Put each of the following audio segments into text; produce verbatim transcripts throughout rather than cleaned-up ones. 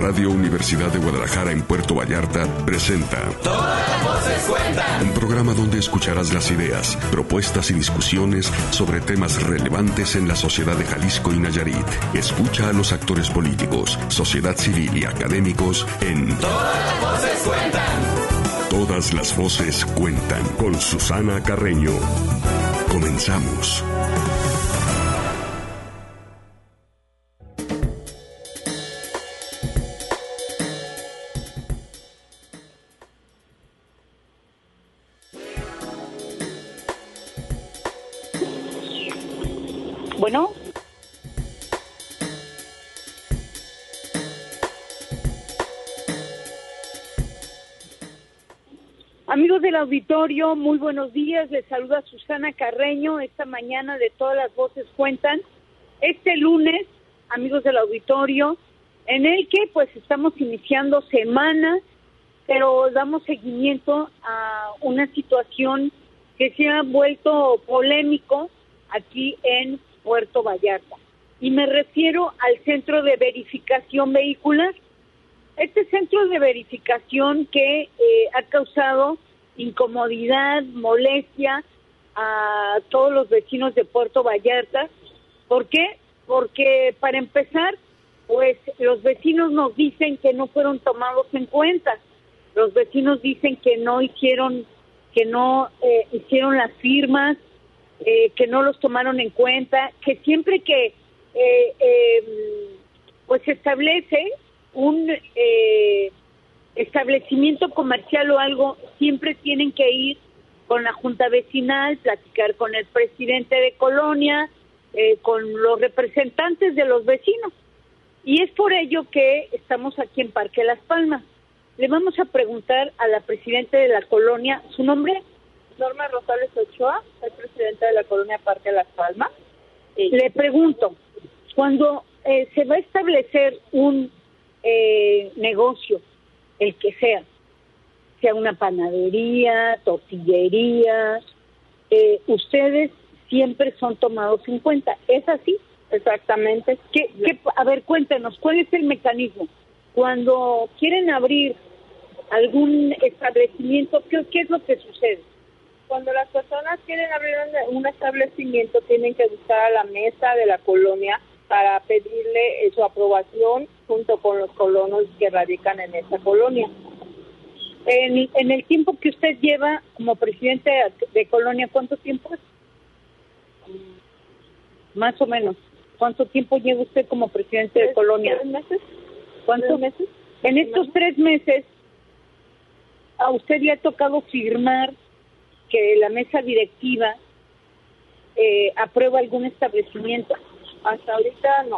Radio Universidad de Guadalajara en Puerto Vallarta presenta Todas las voces cuentan. Un programa donde escucharás las ideas, propuestas y discusiones sobre temas relevantes en la sociedad de Jalisco y Nayarit. Escucha a los actores políticos, sociedad civil y académicos en Todas las voces cuentan. Todas las voces cuentan con Susana Carreño. Comenzamos. Bueno. Amigos del auditorio, muy buenos días. Les saluda Susana Carreño esta mañana de Todas las Voces Cuentan. Este lunes, amigos del auditorio, en el que pues estamos iniciando semana, pero damos seguimiento a una situación que se ha vuelto polémico aquí en Puerto Vallarta. Y me refiero al Centro de Verificación Vehicular. Este centro de verificación que eh, ha causado incomodidad, molestia a todos los vecinos de Puerto Vallarta. ¿Por qué? Porque para empezar, pues los vecinos nos dicen que no fueron tomados en cuenta. Los vecinos dicen que no hicieron, que no eh, hicieron las firmas, eh, que no los tomaron en cuenta, que siempre que eh, eh, pues se establece un eh, establecimiento comercial o algo, siempre tienen que ir con la junta vecinal, platicar con el presidente de colonia, eh, con los representantes de los vecinos. Y es por ello que estamos aquí en Parque Las Palmas. Le vamos a preguntar a la presidenta de la colonia, ¿su nombre? Norma Rosales Ochoa, soy presidenta de la colonia Parque Las Palmas. Sí. Le pregunto, cuando eh, se va a establecer un eh, negocio, el que sea, sea una panadería, tortillería, eh, ustedes siempre son tomados en cuenta, ¿es así? Exactamente. ¿Qué, qué, a ver, cuéntenos, ¿cuál es el mecanismo? Cuando quieren abrir algún establecimiento, ¿qué, qué es lo que sucede? Cuando las personas quieren abrir un, un establecimiento, tienen que buscar a la mesa de la colonia para pedirle eh, su aprobación junto con los colonos que radican en esa colonia. En, en el tiempo que usted lleva como presidente de, de colonia, ¿cuánto tiempo es? Más o menos. ¿Cuánto tiempo lleva usted como presidente de colonia? ¿Tres meses? ¿Cuántos meses? En estos tres meses, ¿a usted le ha tocado firmar que la mesa directiva eh, aprueba algún establecimiento? Hasta ahorita no.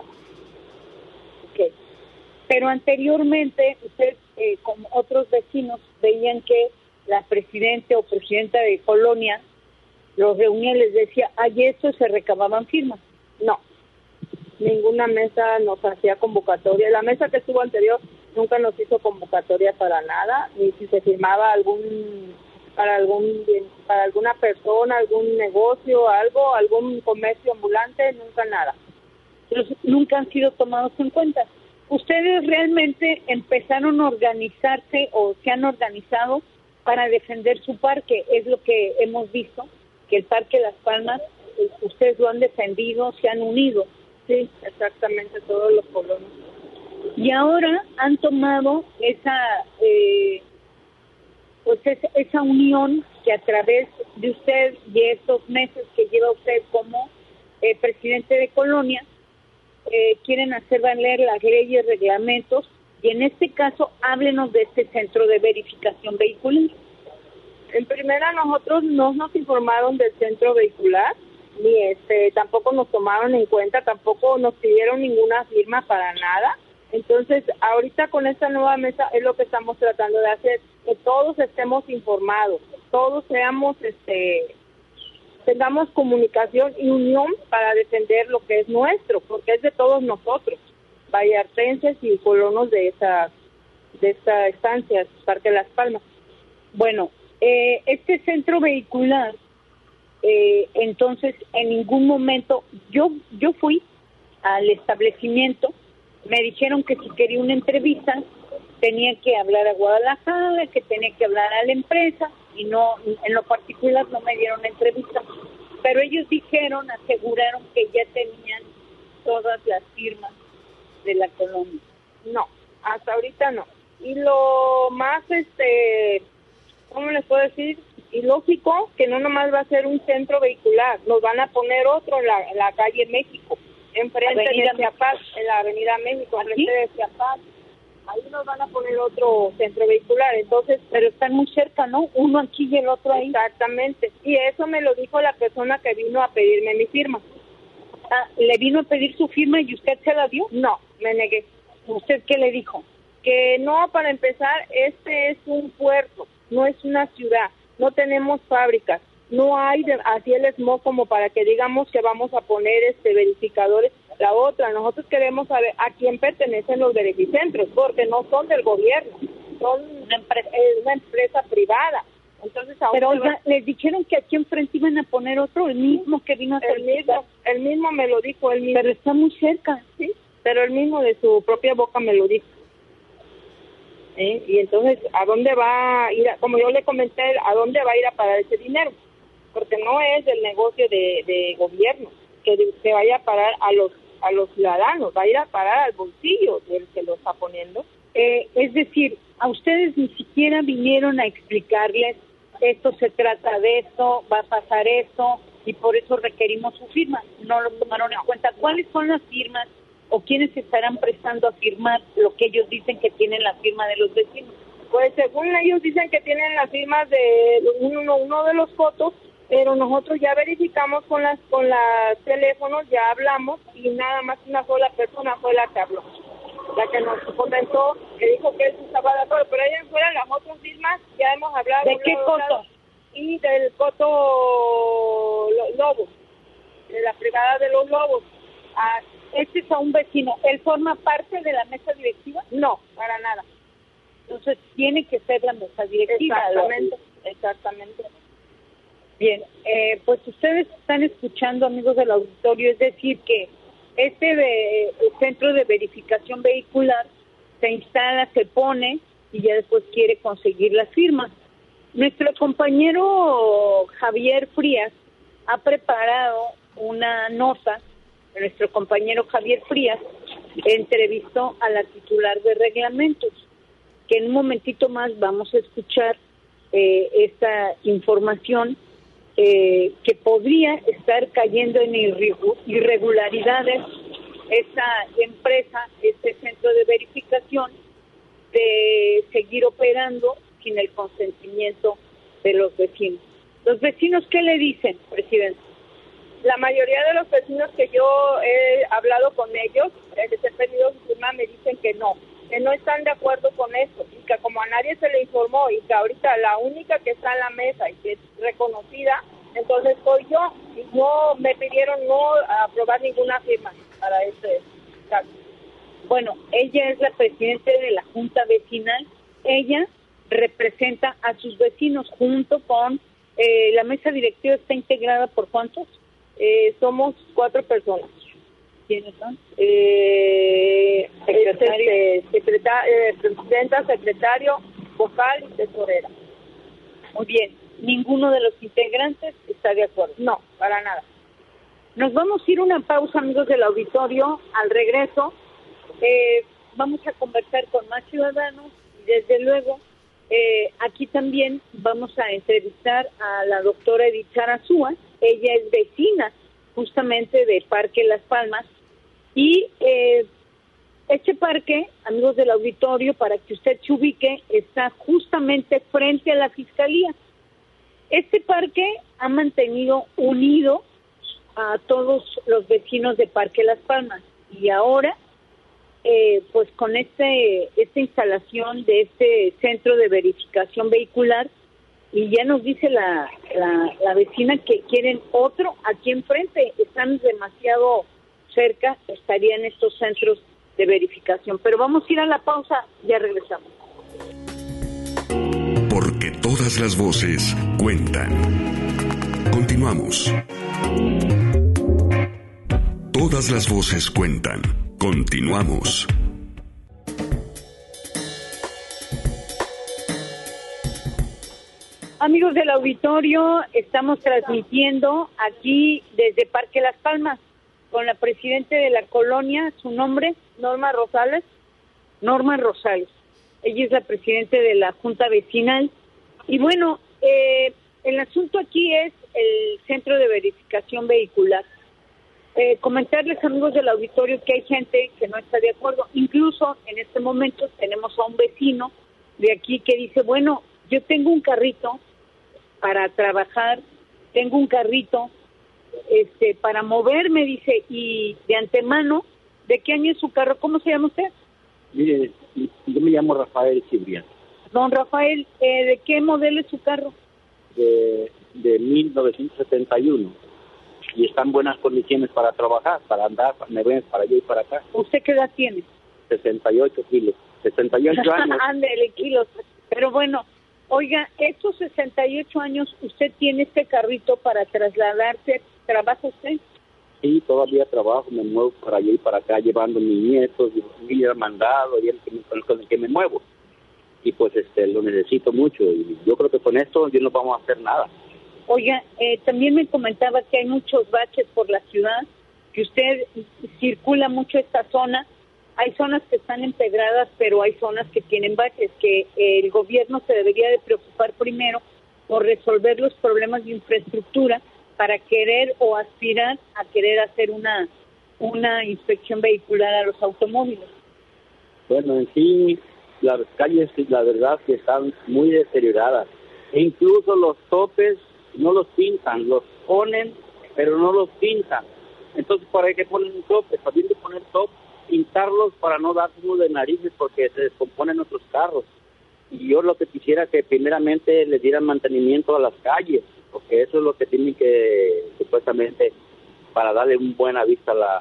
Okay. Pero anteriormente, usted, eh, como otros vecinos, veían que la presidenta o presidenta de colonia los reunía y les decía, ay, eso, se recababan firmas. No, ninguna mesa nos hacía convocatoria. La mesa que estuvo anterior nunca nos hizo convocatoria para nada, ni si se firmaba algún para algún para alguna persona, algún negocio, algo, algún comercio ambulante, nunca nada. Entonces, nunca han sido tomados en cuenta. ¿Ustedes realmente empezaron a organizarse o se han organizado para defender su parque? Es lo que hemos visto, que el Parque Las Palmas, ustedes lo han defendido, se han unido. Sí, exactamente, todos los colonos. Y ahora han tomado esa eh, pues esa, esa unión que a través de usted y estos meses que lleva usted como eh, presidente de colonia, eh, quieren hacer valer las leyes, reglamentos, y en este caso háblenos de este centro de verificación vehicular. En primera, nosotros no nos informaron del centro vehicular, ni este tampoco nos tomaron en cuenta, tampoco nos pidieron ninguna firma para nada. Entonces, ahorita con esta nueva mesa es lo que estamos tratando de hacer, que todos estemos informados, todos seamos, este, tengamos comunicación y unión para defender lo que es nuestro, porque es de todos nosotros, vallartenses y colonos de esa, de esta estancia, Parque Las Palmas. Bueno, eh, este centro vehicular, eh, entonces, en ningún momento, yo, yo fui al establecimiento me dijeron que si quería una entrevista tenía que hablar a Guadalajara, que tenía que hablar a la empresa, y no, en lo particular no me dieron entrevista, pero ellos dijeron, aseguraron que ya tenían todas las firmas de la colonia. No, hasta ahorita no. Y lo más, este, ¿cómo les puedo decir? Ilógico, que no nomás va a ser un centro vehicular, nos van a poner otro en la, en la calle México, enfrente Avenida de Chiapas, en la avenida México, ¿aquí? enfrente de Chiapas. Ahí nos van a poner otro centro vehicular, entonces... Pero están muy cerca, ¿no? Uno aquí y el otro ahí. Exactamente, y eso me lo dijo la persona que vino a pedirme mi firma. Ah, ¿le vino a pedir su firma y usted se la dio? No, me negué. ¿Usted qué le dijo? Que no, para empezar, este es un puerto, no es una ciudad, no tenemos fábricas, no hay de, así el smog como para que digamos que vamos a poner este verificadores. La otra, nosotros queremos saber a quién pertenecen los verificentros, porque no son del gobierno, son una empresa, es una empresa privada. Entonces, pero oiga, les dijeron que aquí enfrente iban a poner otro, el mismo que vino a hacer el mismo, el mismo me lo dijo, el mismo. Pero está muy cerca, sí, pero el mismo de su propia boca me lo dijo. ¿Eh? Y entonces, ¿a dónde va a ir? A, como yo le comenté, ¿a dónde va a ir a parar ese dinero? Porque no es del negocio de, de gobierno que se vaya a parar a los a los ciudadanos, va a ir a parar al bolsillo del que lo está poniendo. Eh, es decir, a ustedes ni siquiera vinieron a explicarles, esto se trata de esto, va a pasar esto, y por eso requerimos su firma. No lo tomaron en cuenta. ¿Cuáles son las firmas o quiénes se estarán prestando a firmar lo que ellos dicen que tienen la firma de los vecinos? Pues según ellos dicen que tienen las firmas de uno, uno de los fotos, pero nosotros ya verificamos con las con los teléfonos, ya hablamos, y nada más una sola persona fue la que habló, la que nos comentó, que dijo que él estaba de acuerdo, pero ahí fuera las otras firmas ya hemos hablado. ¿De qué coto? Y del coto Lobo, de la privada de los Lobos. Ah, este es a un vecino. ¿Él forma parte de la mesa directiva? No, para nada. Entonces tiene que ser la mesa directiva. Exactamente, exactamente. Bien, eh, pues ustedes están escuchando, amigos del auditorio, es decir, que este de, centro de verificación vehicular se instala, se pone y ya después quiere conseguir las firmas. Nuestro compañero Javier Frías ha preparado una nota. Nuestro compañero Javier Frías entrevistó a la titular de reglamentos, que en un momentito más vamos a escuchar eh, esta información. Eh, que podría estar cayendo en irregularidades esta empresa, este centro de verificación, de seguir operando sin el consentimiento de los vecinos. ¿Los vecinos qué le dicen, presidente? La mayoría de los vecinos que yo he hablado con ellos, les he pedido su firma, me dicen que no, que no están de acuerdo con esto, y que como a nadie se le informó, y que ahorita la única que está en la mesa y que es reconocida, entonces soy yo, y no me pidieron no aprobar ninguna firma para este caso. Bueno, ella es la presidenta de la Junta Vecinal, ella representa a sus vecinos junto con, eh, la mesa directiva está integrada por ¿cuántos? Eh, somos cuatro personas. ¿Quiénes son? Eh, secretario. Este, secreta, eh, presidenta, secretario, vocal y tesorera. Muy bien. Ninguno de los integrantes está de acuerdo. No, para nada. Nos vamos a ir a una pausa, amigos del auditorio. Al regreso eh, vamos a conversar con más ciudadanos y desde luego eh, aquí también vamos a entrevistar a la doctora Edith Sarazúa. Ella es vecina justamente de Parque Las Palmas y eh, este parque, amigos del auditorio, para que usted se ubique, está justamente frente a la Fiscalía. Este parque ha mantenido unido a todos los vecinos de Parque Las Palmas y ahora, eh, pues con este esta instalación de este centro de verificación vehicular, y ya nos dice la, la, la vecina que quieren otro aquí enfrente, están demasiado cerca, estarían estos centros de verificación. Pero vamos a ir a la pausa, ya regresamos. Porque todas las voces cuentan. Continuamos. Todas las voces cuentan. Continuamos. Amigos del auditorio, estamos transmitiendo aquí desde Parque Las Palmas con la presidenta de la colonia, su nombre, Norma Rosales. Norma Rosales. Ella es la presidenta de la Junta Vecinal. Y bueno, eh, el asunto aquí es el Centro de Verificación Vehicular. Eh, comentarles, amigos del auditorio, que hay gente que no está de acuerdo. Incluso en este momento tenemos a un vecino de aquí que dice, bueno, yo tengo un carrito para trabajar, tengo un carrito este para moverme, dice, y de antemano, ¿de qué año es su carro? ¿Cómo se llama usted? Mire, yo me llamo Rafael Cibrián. Don Rafael, eh, ¿de qué modelo es su carro? De, de mil novecientos setenta y uno. Y está en buenas condiciones para trabajar, para andar, me ven para allá y para acá. ¿Usted qué edad tiene? sesenta y ocho kilos, sesenta y ocho años. Ándele, kilos. Pero bueno, oiga, estos sesenta y ocho años, ¿usted tiene este carrito para trasladarse? ¿Trabaja usted? Sí, todavía trabajo, me muevo para allá y para acá, llevando a mis nietos, y el mandado, y el que, con el que me muevo. Y pues este lo necesito mucho, y yo creo que con esto yo no vamos a hacer nada. Oiga, eh, también me comentaba que hay muchos baches por la ciudad, que usted circula mucho esta zona. Hay zonas que están empedradas, pero hay zonas que tienen baches, que eh, el gobierno se debería de preocupar primero por resolver los problemas de infraestructura para querer o aspirar a querer hacer una una inspección vehicular a los automóviles. Bueno, en sí, las calles, la verdad, que están muy deterioradas. E incluso los topes no los pintan, los ponen, pero no los pintan. Entonces, ¿para qué ponen un tope? También de poner top, pintarlos para no dar uno de narices porque se descomponen nuestros carros. Y yo lo que quisiera que primeramente les dieran mantenimiento a las calles, porque eso es lo que tienen que, supuestamente, para darle una buena vista a la,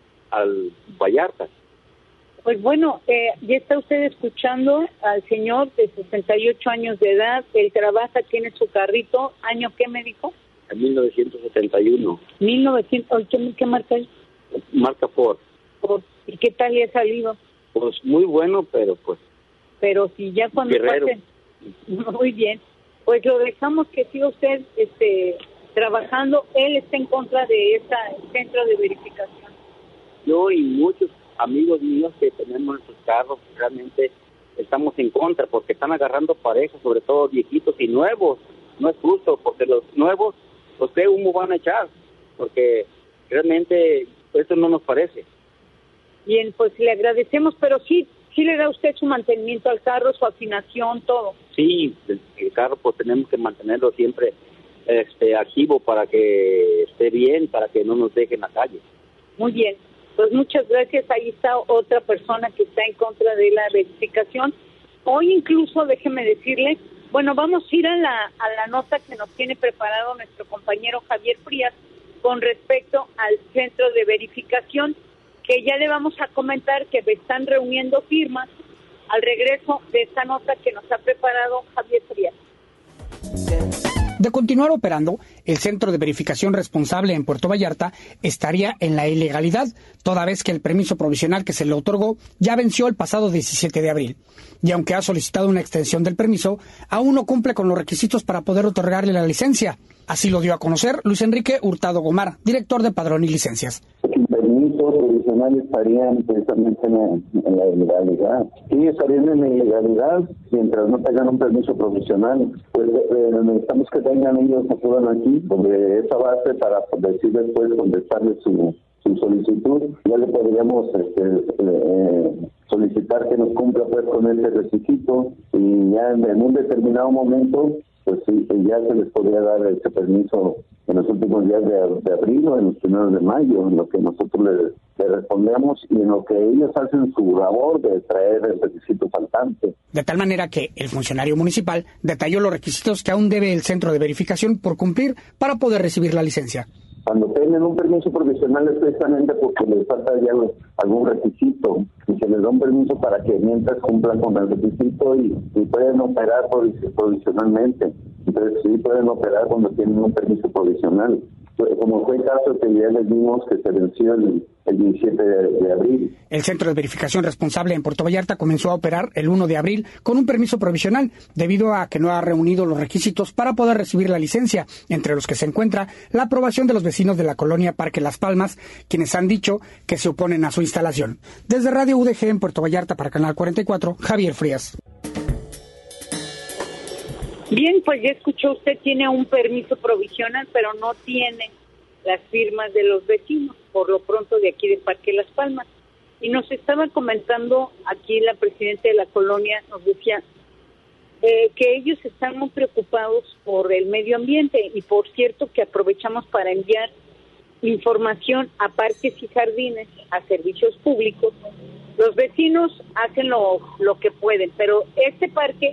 al Vallarta. Pues bueno, eh, ya está usted escuchando al señor de sesenta y ocho años de edad, él trabaja, tiene su carrito, ¿año qué me dijo? En mil novecientos setenta y uno. mil novecientos, ¿qué, qué marca es? Marca Ford. Ford. ¿Y qué tal le ha salido? Pues muy bueno, pero pues... Pero si ya cuando Guerrero. pasen... Muy bien. Pues lo dejamos que siga usted este, trabajando. Él está en contra de este centro de verificación. Yo y muchos amigos míos que tenemos nuestros carros, realmente estamos en contra, porque están agarrando parejas, sobre todo viejitos y nuevos. No es justo, porque los nuevos, pues qué humo van a echar, porque realmente eso no nos parece. Bien, pues le agradecemos, pero sí, sí le da usted su mantenimiento al carro, su afinación, todo. Sí, el, el carro pues tenemos que mantenerlo siempre este activo para que esté bien, para que no nos deje en la calle. Muy bien, pues muchas gracias. Ahí está otra persona que está en contra de la verificación. Hoy incluso, déjeme decirle, bueno, vamos a ir a la, a la nota que nos tiene preparado nuestro compañero Javier Frías con respecto al centro de verificación, que ya le vamos a comentar que están reuniendo firmas al regreso de esta nota que nos ha preparado Javier Frías. De continuar operando, el centro de verificación responsable en Puerto Vallarta estaría en la ilegalidad, toda vez que el permiso provisional que se le otorgó ya venció el pasado diecisiete de abril. Y aunque ha solicitado una extensión del permiso, aún no cumple con los requisitos para poder otorgarle la licencia. Así lo dio a conocer Luis Enrique Hurtado Gomar, director de Padrón y Licencias. El permiso provisional estarían precisamente en la, en la ilegalidad. Sí, estarían en la ilegalidad mientras no tengan un permiso provisional. Pues eh, necesitamos que tengan ellos, acudan aquí sobre esa base para decir después contestarles su, su solicitud. Ya le podríamos este, eh, solicitar que nos cumpla pues con ese requisito y ya en, en un determinado momento pues sí, ya se les podría dar ese permiso en los últimos días de, de abril o en los primeros de mayo, en lo que nosotros le, le respondemos y en lo que ellos hacen su labor de traer el requisito faltante. De tal manera que el funcionario municipal detalló los requisitos que aún debe el centro de verificación por cumplir para poder recibir la licencia. Cuando tienen un permiso provisional es precisamente porque les falta ya algún requisito y se les da un permiso para que mientras cumplan con el requisito y, y pueden operar provisionalmente. Entonces sí pueden operar cuando tienen un permiso provisional. Como fue el caso que ya les dimos que se venció el, el diecisiete de abril. El centro de verificación responsable en Puerto Vallarta comenzó a operar el uno de abril con un permiso provisional debido a que no ha reunido los requisitos para poder recibir la licencia, entre los que se encuentra la aprobación de los vecinos de la colonia Parque Las Palmas, quienes han dicho que se oponen a su instalación. Desde Radio U D G en Puerto Vallarta para Canal cuarenta y cuatro, Javier Frías. Bien, pues ya escuchó usted, tiene un permiso provisional, pero no tiene las firmas de los vecinos, por lo pronto de aquí de Parque Las Palmas. Y nos estaba comentando aquí la presidenta de la colonia, nos decía eh, que ellos están muy preocupados por el medio ambiente, y por cierto que aprovechamos para enviar información a parques y jardines, a servicios públicos. Los vecinos hacen lo, lo que pueden, pero este parque,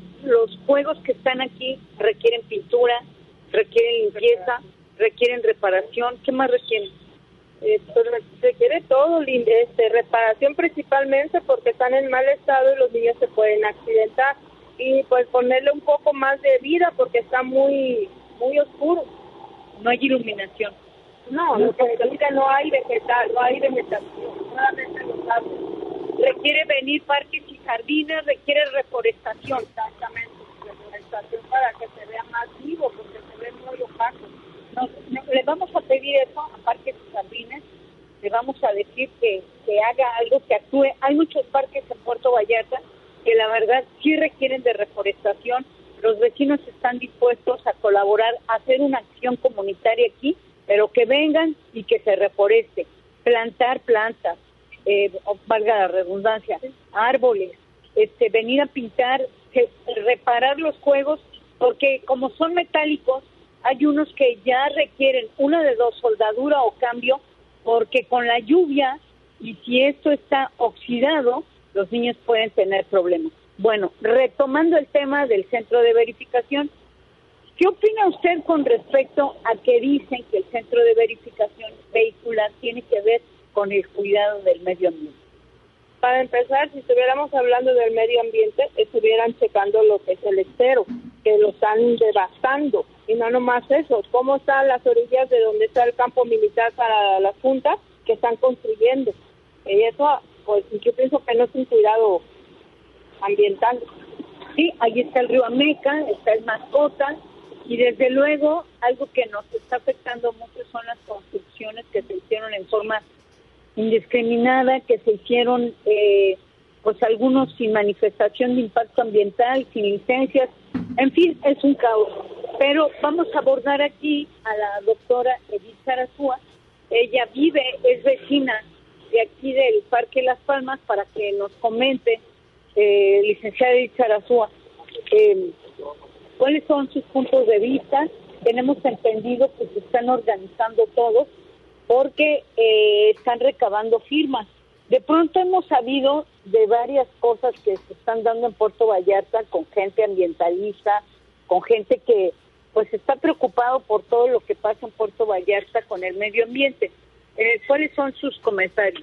los juegos que están aquí requieren pintura, requieren limpieza, requieren reparación. ¿Qué más requieren? Eh, pues requiere todo, este, reparación principalmente porque están en mal estado y los niños se pueden accidentar, y pues ponerle un poco más de vida porque está muy muy oscuro. No hay iluminación. No, no, no hay vegetal, no hay vegetación, solamente los árboles. Requiere venir parques y jardines, requiere reforestación. Exactamente, reforestación para que se vea más vivo, porque se ve muy opaco. Nos, no, le vamos a pedir eso a parques y jardines, le vamos a decir que, que haga algo, que actúe. Hay muchos parques en Puerto Vallarta que la verdad sí requieren de reforestación. Los vecinos están dispuestos a colaborar, a hacer una acción comunitaria aquí, pero que vengan y que se reforeste, plantar plantas, eh, valga la redundancia, árboles, este, venir a pintar, que, reparar los juegos, porque como son metálicos, hay unos que ya requieren una de dos, soldadura o cambio, porque con la lluvia, y si esto está oxidado, los niños pueden tener problemas. Bueno, retomando el tema del centro de verificación, ¿qué opina usted con respecto a que dicen que el centro de verificación vehicular tiene que ver con el cuidado del medio ambiente? Para empezar, si estuviéramos hablando del medio ambiente, estuvieran checando lo que es el estero, que lo están devastando. Y no nomás eso, cómo están las orillas de donde está el campo militar para las juntas que están construyendo. Y eso, pues yo pienso que no es un cuidado ambiental. Sí, ahí está el río Ameca, está el Mascota, y desde luego algo que nos está afectando mucho son las construcciones que se hicieron en forma indiscriminada, que se hicieron eh, pues algunos sin manifestación de impacto ambiental, sin licencias, en fin, es un caos. Pero vamos a abordar aquí a la doctora Edith Sarasúa. Ella vive, es vecina de aquí del Parque Las Palmas, para que nos comente, eh, licenciada Edith Sarasúa, eh, cuáles son sus puntos de vista. Tenemos entendido que se están organizando todos porque eh, están recabando firmas. De pronto hemos sabido de varias cosas que se están dando en Puerto Vallarta con gente ambientalista, con gente que pues está preocupado por todo lo que pasa en Puerto Vallarta con el medio ambiente. Eh, ¿Cuáles son sus comentarios?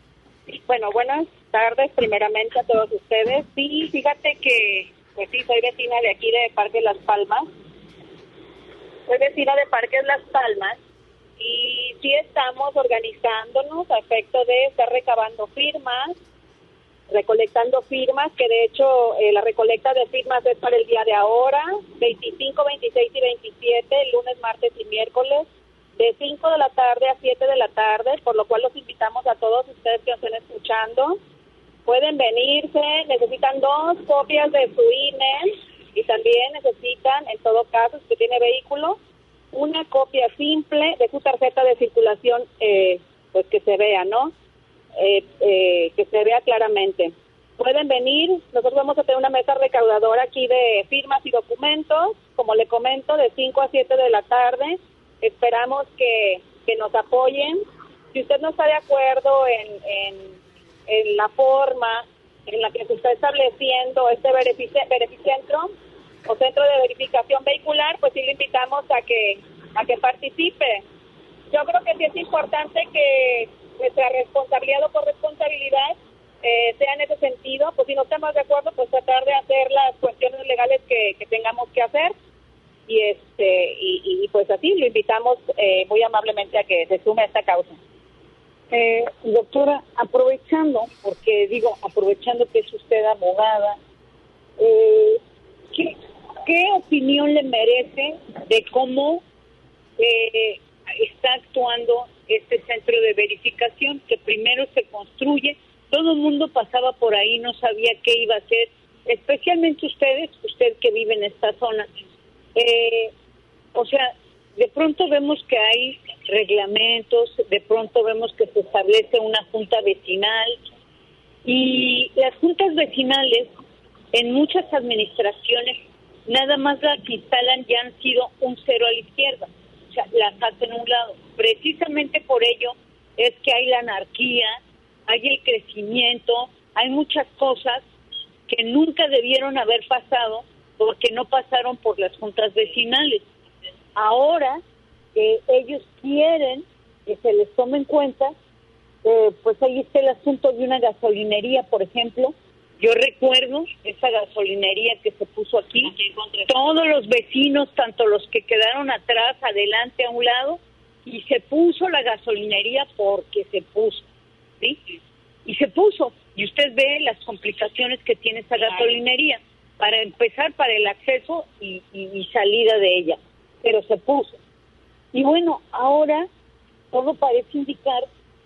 Bueno, buenas tardes primeramente a todos ustedes. Sí, fíjate que, pues sí, soy vecina de aquí de Parque Las Palmas. Soy vecina de Parque Las Palmas y sí estamos organizándonos a efecto de estar recabando firmas, recolectando firmas, que de hecho eh, la recolecta de firmas es para el día de ahora, veinticinco, veintiséis y veintisiete, lunes, martes y miércoles, de cinco de la tarde a siete de la tarde, por lo cual los invitamos a todos ustedes que nos estén escuchando. Pueden venirse, necesitan dos copias de su I N E y también necesitan, en todo caso, si usted tiene vehículo, una copia simple de su tarjeta de circulación, eh, pues que se vea, ¿no? Eh, eh, que se vea claramente. Pueden venir, nosotros vamos a tener una mesa recaudadora aquí de firmas y documentos, como le comento, de cinco a siete de la tarde. Esperamos que, que nos apoyen. Si usted no está de acuerdo en, en, en la forma en la que se está estableciendo este verific- verificentro o centro de verificación vehicular, pues sí le invitamos a que a que participe. Yo creo que sí es importante que nuestra responsabilidad o corresponsabilidad eh, sea en ese sentido, pues si no estamos de acuerdo, pues tratar de hacer las cuestiones legales que, que tengamos que hacer. Y este y, y pues así lo invitamos eh, muy amablemente a que se sume a esta causa. Eh, doctora, aprovechando, porque digo, aprovechando que es usted abogada, eh, ¿qué, ¿qué opinión le merece de cómo eh, está actuando este centro de verificación, que primero se construye, todo el mundo pasaba por ahí, no sabía qué iba a hacer, especialmente ustedes, usted que vive en esta zona. Eh, o sea, de pronto vemos que hay reglamentos, de pronto vemos que se establece una junta vecinal, y las juntas vecinales en muchas administraciones nada más las instalan ya han sido un cero a la izquierda, o sea, las hacen a un lado. Precisamente por ello es que hay la anarquía, hay el crecimiento, hay muchas cosas que nunca debieron haber pasado porque no pasaron por las juntas vecinales. Ahora que eh, ellos quieren que se les tome en cuenta, eh, pues ahí está el asunto de una gasolinería, por ejemplo. Yo recuerdo esa gasolinería que se puso aquí, todos los vecinos, tanto los que quedaron atrás, adelante, a un lado, y se puso la gasolinería porque se puso, ¿sí? Y se puso, y usted ve las complicaciones que tiene esa gasolinería, para empezar, para el acceso y, y, y salida de ella, pero se puso. Y bueno, ahora todo parece indicar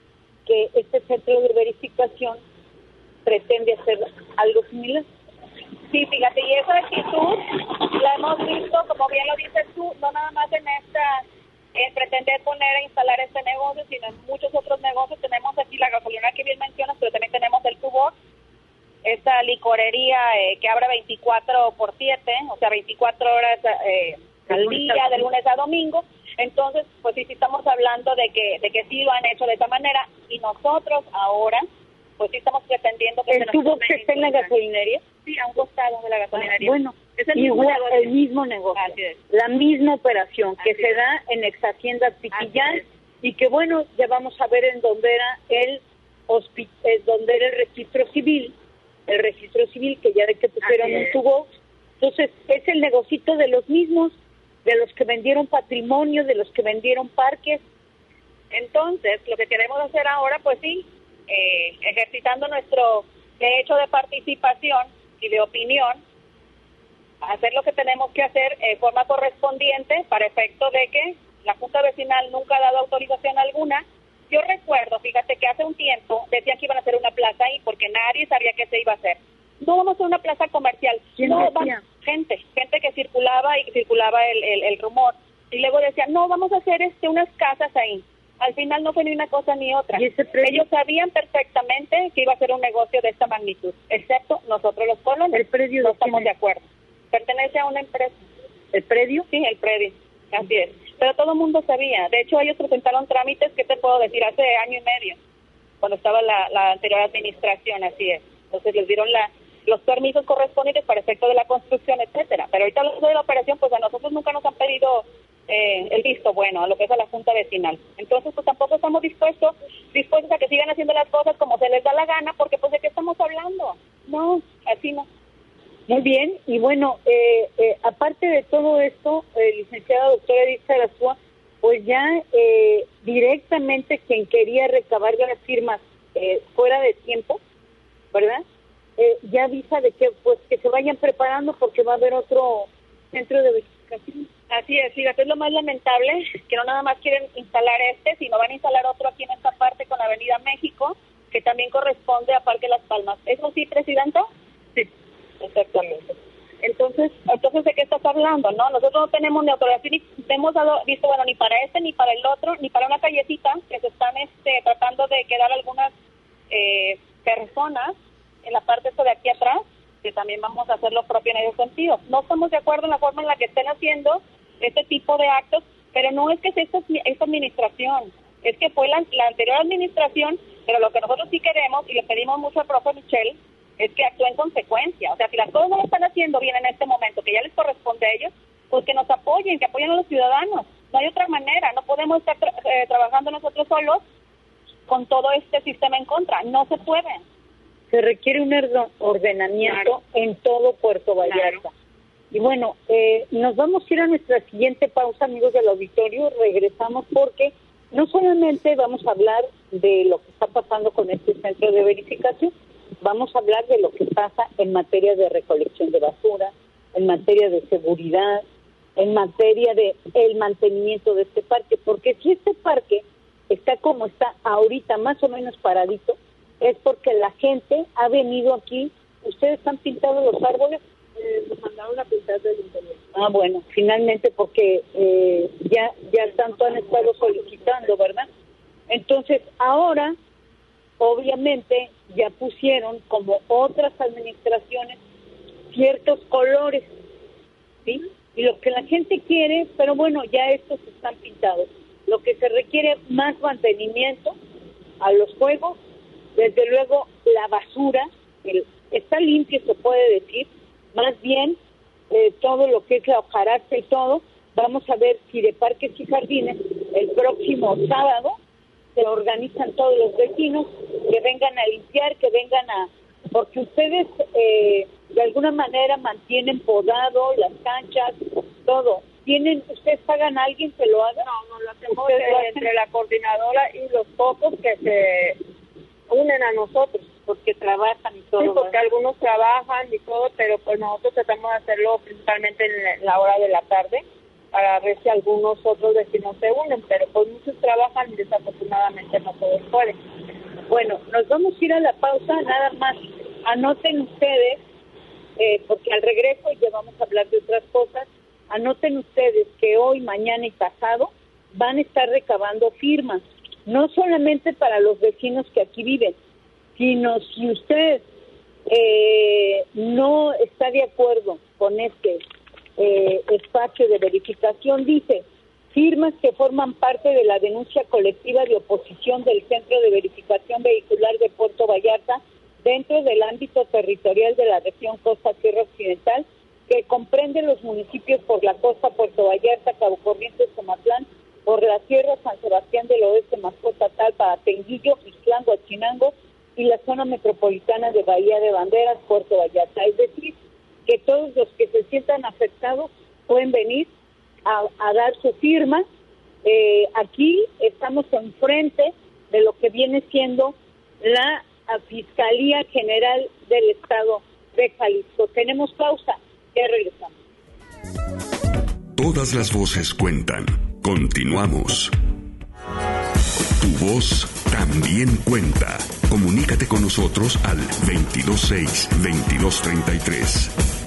que este centro de verificación pretende hacer algo similar. Sí, fíjate, y esa actitud la hemos visto, como bien lo dices tú, no nada más en esta, en pretender poner e instalar este negocio, sino en muchos otros negocios. Tenemos aquí la gasolinera que bien mencionas, pero también tenemos el Tuborg, esta licorería eh, que abre veinticuatro por siete, o sea, veinticuatro horas eh, al día, de lunes a domingo. Entonces, pues sí, sí estamos hablando de que de que sí lo han hecho de esa manera, y nosotros ahora pues sí estamos pretendiendo que ¿El tubo que está en la gasolinería? Sí, a un costado de la gasolinería. Ah, bueno, es el igual, mismo negocio. el mismo negocio, Así es. la misma operación que Así se es. da en Ex Hacienda Pitillán, es. y que bueno, ya vamos a ver en dónde era el hospi- eh, donde era el registro civil, el registro civil que ya de que pusieron Así un es. tubo. Entonces, es el negocito de los mismos, de los que vendieron patrimonio, de los que vendieron parques. Entonces, lo que queremos hacer ahora, pues sí, eh, ejercitando nuestro derecho de participación y de opinión, hacer lo que tenemos que hacer en forma correspondiente para efecto de que la Junta Vecinal nunca ha dado autorización alguna. Yo recuerdo, fíjate que hace un tiempo decían que iban a hacer una plaza ahí porque nadie sabía qué se iba a hacer. No vamos a hacer una plaza comercial. ¿Quién no, decía? va, gente, gente que circulaba y circulaba el, el, el rumor. Y luego decían, no, vamos a hacer este unas casas ahí. Al final no fue ni una cosa ni otra. ¿Y ese predio? Ellos sabían perfectamente que iba a ser un negocio de esta magnitud, excepto nosotros los colonos. ¿El predio no de quién estamos es? de acuerdo. Pertenece a una empresa. ¿El predio? Sí, el predio, así es. Pero todo el mundo sabía. De hecho, ellos presentaron trámites, ¿qué te puedo decir? Hace año y medio, cuando estaba la, la anterior administración, así es. Entonces les dieron la, los permisos correspondientes para efecto de la construcción, etcétera. Pero ahorita hablando de la operación, pues a nosotros nunca nos han pedido eh, el visto bueno a lo que es a la Junta Vecinal. Entonces, pues tampoco estamos dispuestos dispuestos a que sigan haciendo las cosas como se les da la gana, porque pues ¿de qué estamos hablando? No, así no. Muy bien, y bueno, eh, eh, aparte de todo esto, eh, licenciada doctora Edith Sarasúa, pues ya eh, directamente quien quería recabar las firmas eh, fuera de tiempo, ¿verdad? Eh, ya avisa de que pues que se vayan preparando porque va a haber otro centro de verificación. Así es, fíjate, es lo más lamentable, que no nada más quieren instalar este, sino van a instalar otro aquí en esta parte con la Avenida México, que también corresponde a Parque Las Palmas. ¿Eso sí, Presidenta? Sí. Exactamente. Entonces, entonces ¿de qué estás hablando, no? Nosotros no tenemos ni autorización, ni hemos dado visto, bueno, ni para este, ni para el otro, ni para una callecita que se están este, tratando de quedar algunas eh, personas en la parte esta de aquí atrás, que también vamos a hacer lo propio en ese sentido. No estamos de acuerdo en la forma en la que estén haciendo este tipo de actos, pero no es que sea esta, esta administración, es que fue la, la anterior administración, pero lo que nosotros sí queremos, y le pedimos mucho al profe Michel, es que actúe en consecuencia. O sea, si las cosas no lo están haciendo bien en este momento, que ya les corresponde a ellos, pues que nos apoyen, que apoyen a los ciudadanos. No hay otra manera, no podemos estar tra eh, trabajando nosotros solos con todo este sistema en contra, no se puede. Se requiere un ordenamiento claro. en todo Puerto Vallarta. Claro. Y bueno, eh, nos vamos a ir a nuestra siguiente pausa, amigos del auditorio, regresamos porque no solamente vamos a hablar de lo que está pasando con este centro de verificación. Vamos a hablar de lo que pasa en materia de recolección de basura, en materia de seguridad, en materia de el mantenimiento de este parque, porque si este parque está como está ahorita, más o menos paradito, es porque la gente ha venido aquí. ¿Ustedes han pintado los árboles? Eh, nos mandaron a pintar del interior. Ah, bueno, finalmente, porque eh, ya ya tanto han estado solicitando, ¿verdad? Entonces, ahora, obviamente, ya pusieron, como otras administraciones, ciertos colores, ¿sí? Y lo que la gente quiere, pero bueno, ya estos están pintados. Lo que se requiere más mantenimiento a los juegos, desde luego la basura, el, está limpio, se puede decir, más bien eh, todo lo que es la hojarasca y todo. Vamos a ver si de Parques y Jardines el próximo sábado se organizan todos los vecinos que vengan a limpiar, que vengan a... Porque ustedes eh, de alguna manera mantienen podado las canchas, todo. ¿Tienen, ustedes pagan a alguien que lo haga? No, no lo hacemos eh, entre la coordinadora y los pocos que se unen a nosotros. Porque trabajan y todo. Sí, porque ¿verdad? Algunos trabajan y todo, pero pues nosotros tratamos de hacerlo principalmente en la hora de la tarde, para ver si algunos otros vecinos se unen, pero pues muchos trabajan y desafortunadamente no todos pueden. Bueno, nos vamos a ir a la pausa, nada más anoten ustedes, eh, porque al regreso ya vamos a hablar de otras cosas, anoten ustedes que hoy, mañana y pasado van a estar recabando firmas, no solamente para los vecinos que aquí viven, sino si usted eh, no está de acuerdo con este eh, espacio de verificación, dice, firmas que forman parte de la denuncia colectiva de oposición del Centro de Verificación Vehicular de Puerto Vallarta dentro del ámbito territorial de la región Costa Sierra Occidental, que comprende los municipios por la costa Puerto Vallarta, Cabo Corrientes, Comatlán, por la Sierra San Sebastián del Oeste, Mascota, Talpa, Atenguillo, Ixtlán, Huachinango y la zona metropolitana de Bahía de Banderas, Puerto Vallarta. Es decir, que todos los que se sientan afectados pueden venir a, a dar su firma. Eh, aquí estamos enfrente de lo que viene siendo la Fiscalía General del Estado de Jalisco. Tenemos pausa, ya regresamos. Todas las voces cuentan. Continuamos. Tu voz también cuenta. Comunícate con nosotros al veintidós seis, veintidós treinta y tres.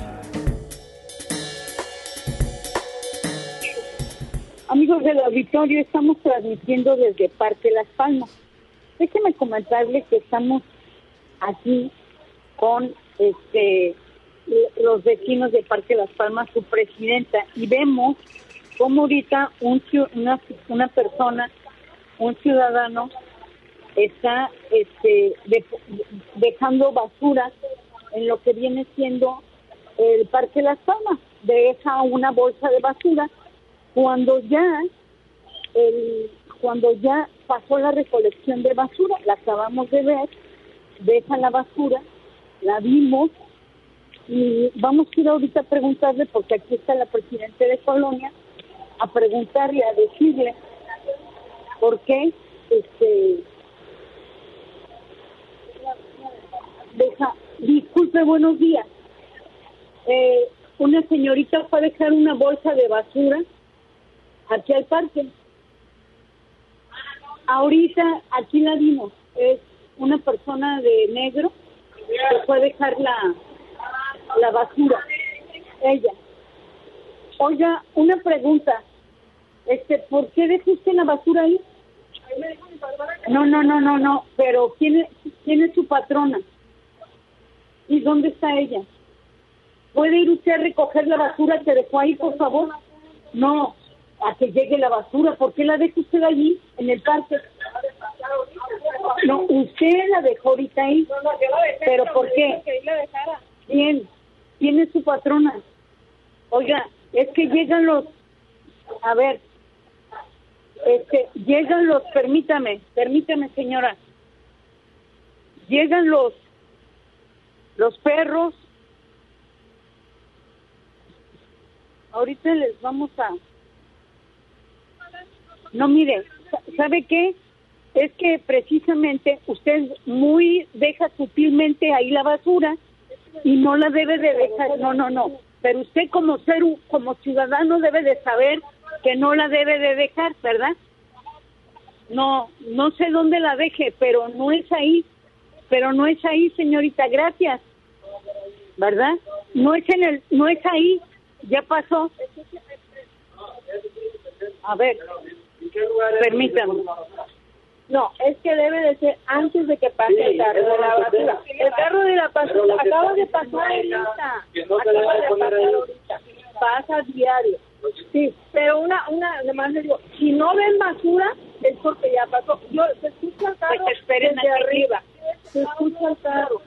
Amigos del auditorio, estamos transmitiendo desde Parque Las Palmas. Déjenme comentarles que estamos aquí con este los vecinos de Parque Las Palmas, su presidenta, y vemos cómo ahorita un, una, una persona, un ciudadano, está este de, dejando basura en lo que viene siendo el Parque Las Palmas. Deja una bolsa de basura cuando ya el cuando ya pasó la recolección de basura, la acabamos de ver, deja la basura, la vimos, y vamos a ir ahorita a preguntarle, porque aquí está la presidenta de Colonia, a preguntarle, a decirle por qué este deja, disculpe, buenos días, eh, una señorita fue a dejar una bolsa de basura aquí al parque. Ahorita aquí la vimos, es una persona de negro que fue a dejar la, la basura, ella. Oiga, una pregunta, este, ¿por qué deja usted la basura ahí? No, no, no, no, no, pero ¿quién es, quién es su patrona? ¿Y dónde está ella? ¿Puede ir usted a recoger la basura que dejó ahí, por favor? No, a que llegue la basura. ¿Por qué la deja usted allí, en el parque? No, usted la dejó ahorita ahí. ¿Pero por qué? ¿Quién? ¿Quién es su patrona? Oiga, es que llegan los... A ver, este, llegan los... Permítame, permítame, señora. Llegan los... Los perros. Ahorita les vamos a... No, mire, ¿sabe qué? es que precisamente usted muy deja sutilmente ahí la basura y no la debe de dejar, no, no, no, pero usted como ser, como ciudadano debe de saber que no la debe de dejar, ¿verdad? No, no sé dónde la deje, pero no es ahí, pero no es ahí, señorita, gracias, ¿verdad? No es en el, no es ahí, ya pasó. A ver, permítame. No, es que debe de ser antes de que pase el carro de la basura. El carro de la basura acaba de pasar ahorita. Acaba de pasar ahorita. Pasa diario. Sí, pero una, una, además le digo, si no ven basura, es porque ya pasó. Yo, se escucha el carro desde arriba. Se escucha el carro.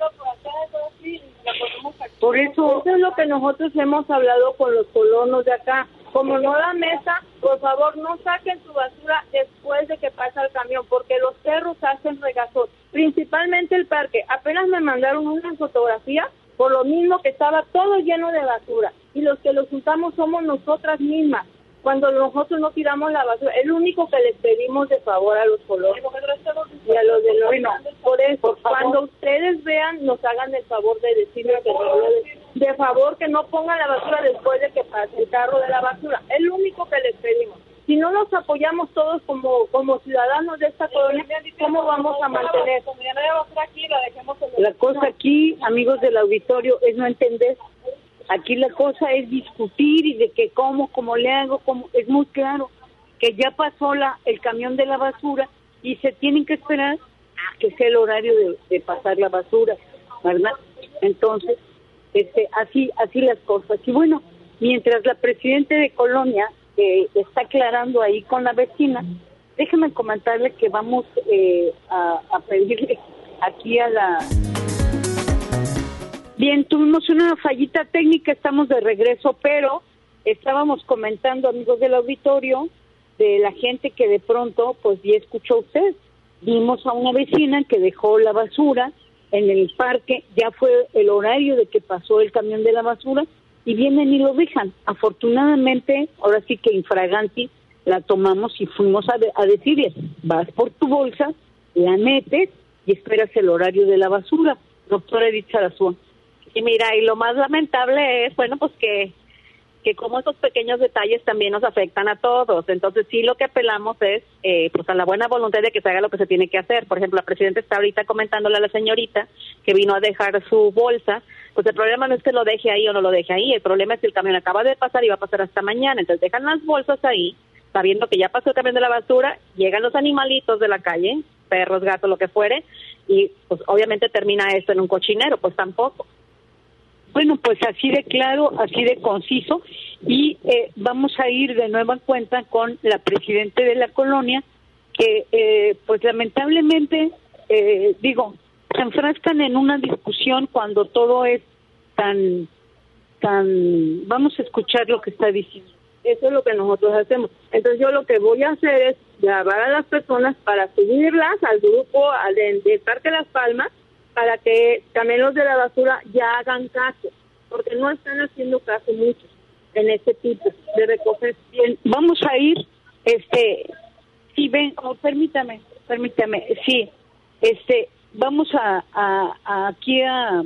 Por eso, eso es lo que nosotros hemos hablado con los colonos de acá. Como no da mesa, por favor no saquen su basura después de que pasa el camión, porque los perros hacen regazón, principalmente el parque. Apenas me mandaron una fotografía, por lo mismo que estaba todo lleno de basura, y los que lo juntamos somos nosotras mismas, cuando nosotros no tiramos la basura. Es lo único que les pedimos de favor a los colonos y a los de los... Bueno, por eso, cuando ustedes vean, nos hagan el favor de decirles que no, de favor que no pongan la basura después de que pase el carro de la basura. Es lo único que les pedimos. Si no nos apoyamos todos como como ciudadanos de esta colonia, ¿cómo vamos a mantener? La cosa aquí, amigos del auditorio, es no entender. Aquí la cosa es discutir y de que cómo, cómo le hago, cómo. Es muy claro que ya pasó la el camión de la basura y se tienen que esperar a que sea el horario de, de pasar la basura, ¿verdad? Entonces, este, así, así las cosas. Y bueno, mientras la presidenta de Colonia eh, está aclarando ahí con la vecina, déjenme comentarle que vamos eh, a, a pedirle aquí a la... Bien, tuvimos una fallita técnica, estamos de regreso, pero estábamos comentando, amigos del auditorio, de la gente que de pronto, pues ya escuchó usted, vimos a una vecina que dejó la basura en el parque, ya fue el horario de que pasó el camión de la basura, y vienen y lo dejan. Afortunadamente, ahora sí que infraganti, la tomamos y fuimos a, de, a decirle, vas por tu bolsa, la metes y esperas el horario de la basura. Doctora Edith Sarasúa. Y mira, y lo más lamentable es, bueno, pues que, que como esos pequeños detalles también nos afectan a todos. Entonces sí, lo que apelamos es eh, pues a la buena voluntad de que se haga lo que se tiene que hacer. Por ejemplo, la presidenta está ahorita comentándole a la señorita que vino a dejar su bolsa. Pues el problema no es que lo deje ahí o no lo deje ahí, el problema es que el camión acaba de pasar y va a pasar hasta mañana. Entonces dejan las bolsas ahí, sabiendo que ya pasó el camión de la basura, llegan los animalitos de la calle, perros, gatos, lo que fuere, y pues obviamente termina esto en un cochinero, pues tampoco. Bueno, pues así de claro, así de conciso, y eh, vamos a ir de nueva cuenta con la presidenta de la colonia, que eh, pues lamentablemente, eh, digo, se enfrascan en una discusión cuando todo es tan, tan, vamos a escuchar lo que está diciendo. Eso es lo que nosotros hacemos. Entonces yo lo que voy a hacer es grabar a las personas para subirlas al grupo al del, del Parque Las Palmas, para que también los de la basura ya hagan caso, porque no están haciendo caso muchos en este tipo de recoger. Bien, vamos a ir, este, sí, ven, oh, permítame, permítame, sí, este, vamos a, a, a aquí a,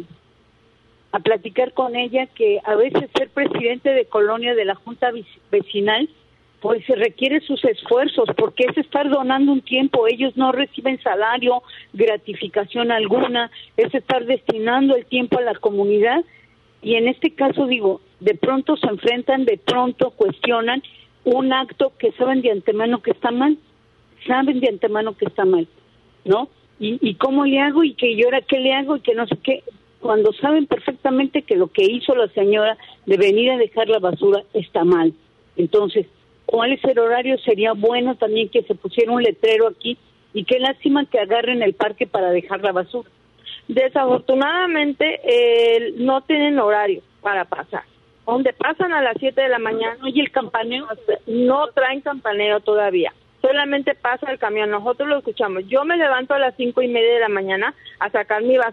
a platicar con ella que a veces ser presidente de colonia de la Junta Vecinal pues se requiere sus esfuerzos, porque es estar donando un tiempo, ellos no reciben salario, gratificación alguna, es estar destinando el tiempo a la comunidad, y en este caso digo, de pronto se enfrentan, de pronto cuestionan un acto que saben de antemano que está mal, saben de antemano que está mal, ¿no? Y, y cómo le hago, y que yo ahora qué le hago, y que no sé qué, cuando saben perfectamente que lo que hizo la señora de venir a dejar la basura está mal. Entonces, ¿cuál es el horario? Sería bueno también que se pusiera un letrero aquí, y qué lástima que agarren el parque para dejar la basura. Desafortunadamente eh, no tienen horario para pasar. Donde pasan a las siete de la mañana. ¿Y el campaneo? No traen campaneo todavía. Solamente pasa el camión. Nosotros lo escuchamos. Yo me levanto a las cinco y media de la mañana a sacar mi basura.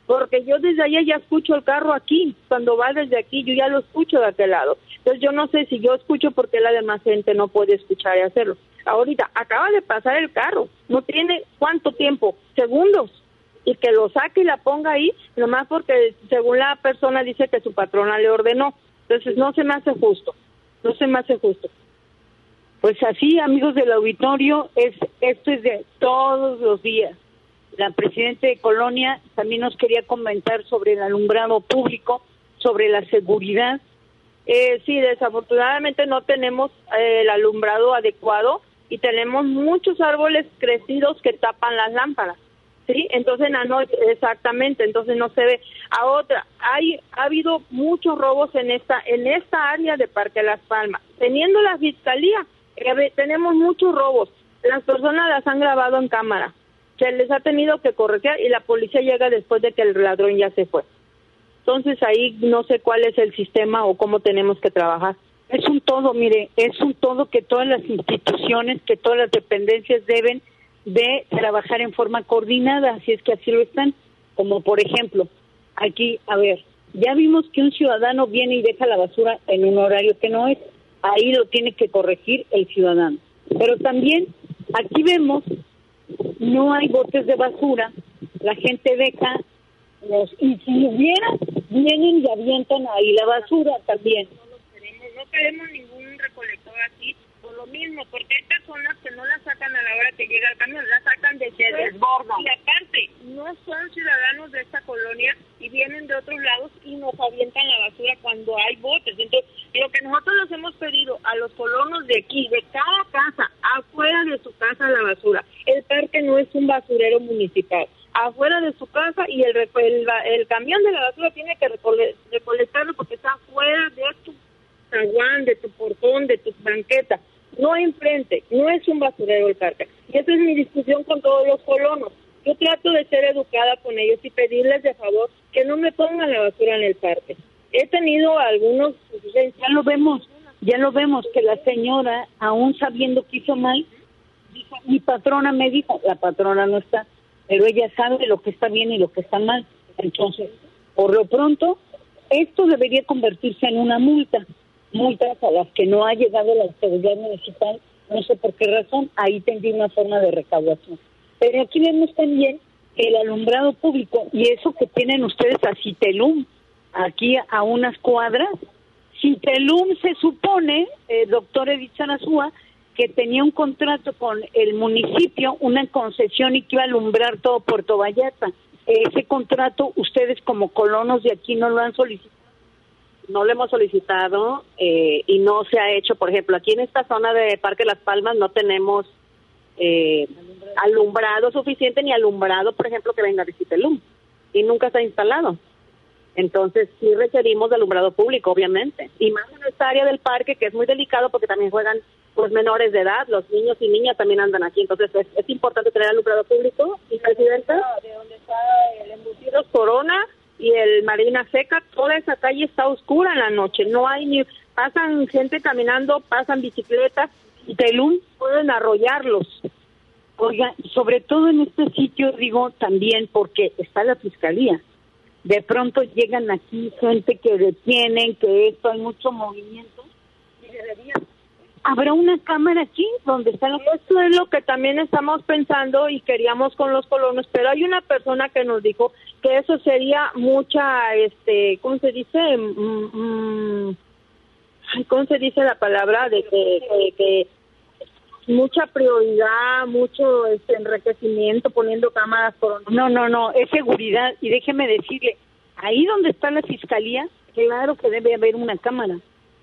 porque yo desde allá ya escucho el carro aquí, cuando va desde aquí yo ya lo escucho de aquel lado. Entonces yo no sé si yo escucho porque la demás gente no puede escuchar y hacerlo. Ahorita acaba de pasar el carro, no tiene cuánto tiempo, segundos, y que lo saque y la ponga ahí, nomás porque según la persona dice que su patrona le ordenó. Entonces no se me hace justo, no se me hace justo. Pues así, amigos del auditorio, es esto es de todos los días. La presidenta de Colonia también nos quería comentar sobre el alumbrado público, sobre la seguridad. Eh, sí, desafortunadamente no tenemos eh, el alumbrado adecuado y tenemos muchos árboles crecidos que tapan las lámparas, ¿sí? Entonces, en la noche, exactamente, entonces no se ve. A otra, hay ha habido muchos robos en esta en esta área de Parque Las Palmas. Teniendo la fiscalía, eh, tenemos muchos robos. Las personas las han grabado en cámara. Se les ha tenido que corretear y la policía llega después de que el ladrón ya se fue. Entonces ahí no sé cuál es el sistema o cómo tenemos que trabajar. Es un todo, mire, es un todo que todas las instituciones, que todas las dependencias deben de trabajar en forma coordinada, así es que así lo están. Como por ejemplo, aquí, a ver, ya vimos que un ciudadano viene y deja la basura en un horario que no es, ahí lo tiene que corregir el ciudadano. Pero también aquí vemos, no hay botes de basura, la gente deja, los, y si hubiera, vienen y avientan ahí la basura también. No queremos ningún recolector aquí por lo mismo, porque hay personas que no la sacan a la hora que llega el camión, la sacan de se desbordan. Y aparte, no son ciudadanos de esta colonia y vienen de otros lados y nos avientan la basura cuando hay botes. Entonces, lo que nosotros les hemos pedido a los colonos de aquí, de cada casa, afuera de su casa la basura. El parque no es un basurero municipal. Afuera de su casa y el, el, el camión de la basura tiene que recole, recolectarlo porque está afuera de tu zaguán, de tu portón, de tu banqueta, no enfrente, no es un basurero el parque. Y esa es mi discusión con todos los colonos. Yo trato de ser educada con ellos y pedirles de favor que no me pongan la basura en el parque. He tenido algunos, ya lo vemos, ya lo vemos, que la señora, aún sabiendo que hizo mal, dijo, mi patrona me dijo, la patrona no está, pero ella sabe lo que está bien y lo que está mal. Entonces, por lo pronto, esto debería convertirse en una multa. Multas a las que no ha llegado la autoridad municipal, no sé por qué razón, ahí tendría una forma de recaudación. Pero aquí vemos también el alumbrado público, y eso que tienen ustedes a Citelum, aquí a unas cuadras. Citelum se supone, eh, doctor Edith Sanazúa, que tenía un contrato con el municipio, una concesión y que iba a alumbrar todo Puerto Vallarta. Ese contrato, ustedes como colonos de aquí no lo han solicitado. No lo hemos solicitado eh, y no se ha hecho. Por ejemplo, aquí en esta zona de Parque Las Palmas no tenemos eh, alumbrado suficiente ni alumbrado, por ejemplo, que venga de Citelum, y nunca se ha instalado. Entonces sí requerimos de alumbrado público, obviamente, y más en esta área del parque, que es muy delicado porque también juegan los menores de edad, los niños y niñas también andan aquí. Entonces es, es importante tener alumbrado público. Y presidenta, de donde está el embutido Corona y el Marina Seca, toda esa calle está oscura en la noche, no hay ni, pasan gente caminando, pasan bicicletas, y Telum pueden arrollarlos. Oiga, sobre todo en este sitio, digo también porque está la fiscalía. De pronto llegan aquí gente que detienen, que esto, hay mucho movimiento. Y debería, ¿habrá una cámara aquí donde está la... Esto es lo que también estamos pensando y queríamos con los colonos, pero hay una persona que nos dijo que eso sería mucha, este, ¿cómo se dice? Mm, mm, ¿Cómo se dice la palabra? De que, que, que mucha prioridad, mucho este, enriquecimiento poniendo cámaras por... No, no, no, es seguridad. Y déjeme decirle, ahí donde está la fiscalía, claro que debe haber una cámara.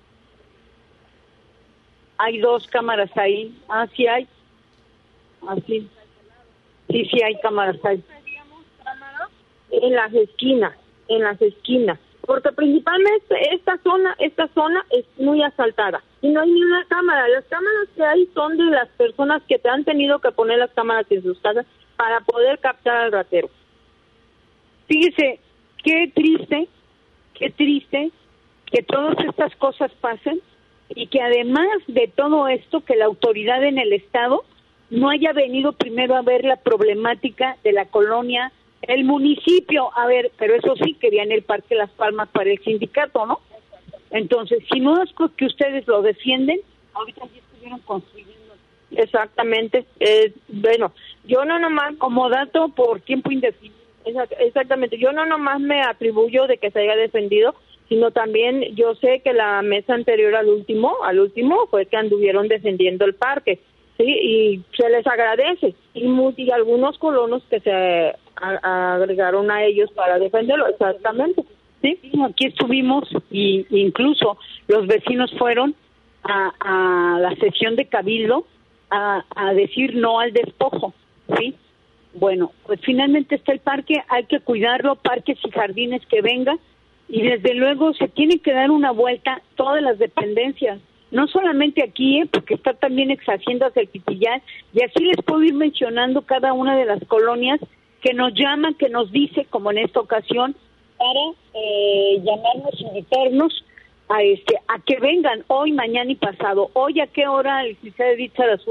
Hay dos cámaras ahí. Ah, sí hay. Así. Sí, sí hay cámaras ahí. En las esquinas, en las esquinas. Porque principalmente esta zona, esta zona es muy asaltada. Y no hay ni una cámara. Las cámaras que hay son de las personas que te han tenido que poner las cámaras en sus casas para poder captar al ratero. Fíjese, qué triste, qué triste que todas estas cosas pasen y que además de todo esto, que la autoridad en el estado no haya venido primero a ver la problemática de la colonia El municipio, a ver, pero eso sí, querían el Parque Las Palmas para el sindicato, ¿no? Entonces, si no es que ustedes lo defienden, ahorita ya estuvieron construyendo. Exactamente. Eh, bueno, yo no nomás... Como dato por tiempo indefinido. Exactamente. Yo no nomás me atribuyo de que se haya defendido, sino también yo sé que la mesa anterior al último, al último, fue que anduvieron defendiendo el parque, sí, y se les agradece. Y, muy, y algunos colonos que se a, a agregaron a ellos para defenderlo, exactamente. Sí, aquí estuvimos y incluso los vecinos fueron a, a la sesión de cabildo a, a decir no al despojo, ¿sí? Bueno, pues finalmente está el parque, hay que cuidarlo, parques y jardines que venga, y desde luego se tiene que dar una vuelta todas las dependencias, no solamente aquí, ¿eh? Porque está también ex haciendas del Pitillar, y así les puedo ir mencionando cada una de las colonias que nos llaman, que nos dice, como en esta ocasión, para eh, llamarnos, invitarnos a este a que vengan hoy, mañana y pasado. Hoy, ¿a qué hora, licenciada Edith Sarazú?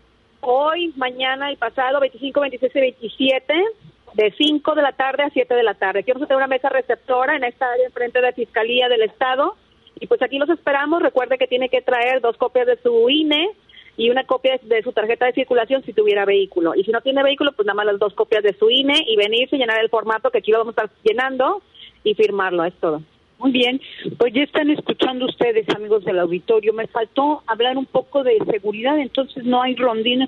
Hoy, mañana y pasado, veinticinco, veintiséis y veintisiete, de cinco de la tarde a siete de la tarde. Aquí vamos a tener una mesa receptora en esta área enfrente de la Fiscalía del Estado. Y pues aquí los esperamos. Recuerde que tiene que traer dos copias de su I N E y una copia de su tarjeta de circulación si tuviera vehículo. Y si no tiene vehículo, pues nada más las dos copias de su I N E y venirse, llenar el formato que aquí lo vamos a estar llenando y firmarlo. Es todo. Muy bien, pues ya están escuchando ustedes, amigos del auditorio. Me faltó hablar un poco de seguridad, entonces no hay rondines.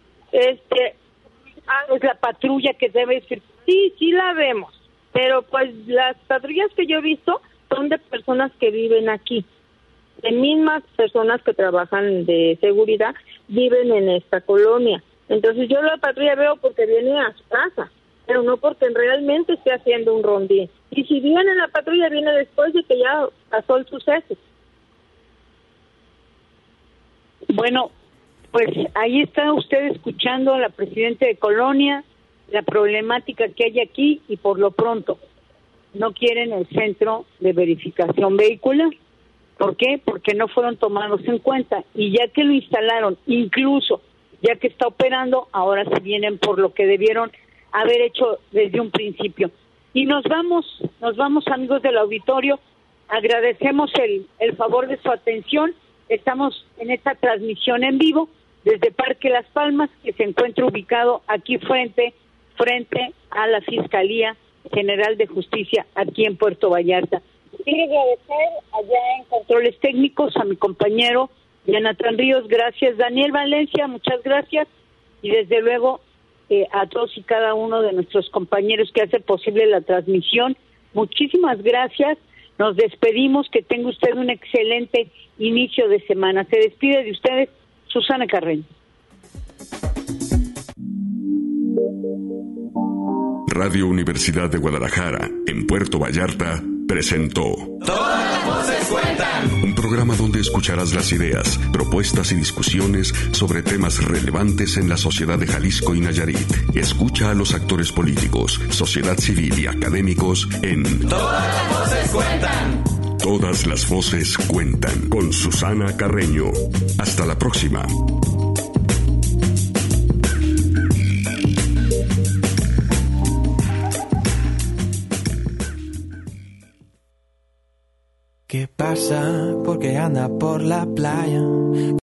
Este, ah, es la patrulla que debe ser. Sí, sí la vemos, pero pues las patrullas que yo he visto son de personas que viven aquí. De mismas personas que trabajan de seguridad viven en esta colonia. Entonces yo la patrulla veo porque viene a su casa, pero no porque realmente esté haciendo un rondín. Y si viene la patrulla, viene después de que ya pasó el suceso. Bueno, pues ahí está usted escuchando a la presidenta de Colonia, la problemática que hay aquí, y por lo pronto no quieren el centro de verificación vehicular. ¿Por qué? Porque no fueron tomados en cuenta, y ya que lo instalaron, incluso ya que está operando, ahora se vienen por lo que debieron haber hecho desde un principio. Y nos vamos, nos vamos, amigos del auditorio, agradecemos el, el favor de su atención. Estamos en esta transmisión en vivo desde Parque Las Palmas, que se encuentra ubicado aquí frente, frente a la Fiscalía General de Justicia aquí en Puerto Vallarta. Quiero agradecer allá en controles técnicos a mi compañero Jonathan Ríos, gracias. Daniel Valencia, muchas gracias. Y desde luego eh, a todos y cada uno de nuestros compañeros que hacen posible la transmisión, muchísimas gracias. Nos despedimos, que tenga usted un excelente inicio de semana. Se despide de ustedes Susana Carreño. Radio Universidad de Guadalajara, en Puerto Vallarta, presentó Todas las voces cuentan. Un programa donde escucharás las ideas, propuestas y discusiones sobre temas relevantes en la sociedad de Jalisco y Nayarit. Escucha a los actores políticos, sociedad civil y académicos en Todas las voces cuentan. Todas las voces cuentan con Susana Carreño. Hasta la próxima. ¿Qué pasa? Porque anda por la playa